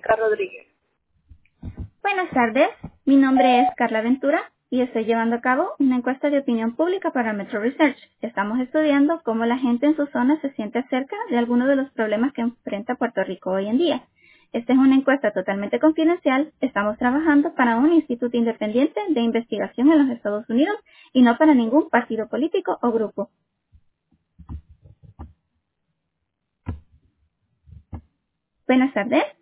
Verónica Rodríguez. Buenas tardes, mi nombre es Carla Ventura y estoy llevando a cabo una encuesta de opinión pública para Metro Research. Estamos estudiando cómo la gente en su zona se siente acerca de algunos de los problemas que enfrenta Puerto Rico hoy en día. Esta es una encuesta totalmente confidencial. Estamos trabajando para un instituto independiente de investigación en los Estados Unidos y no para ningún partido político o grupo. Buenas tardes.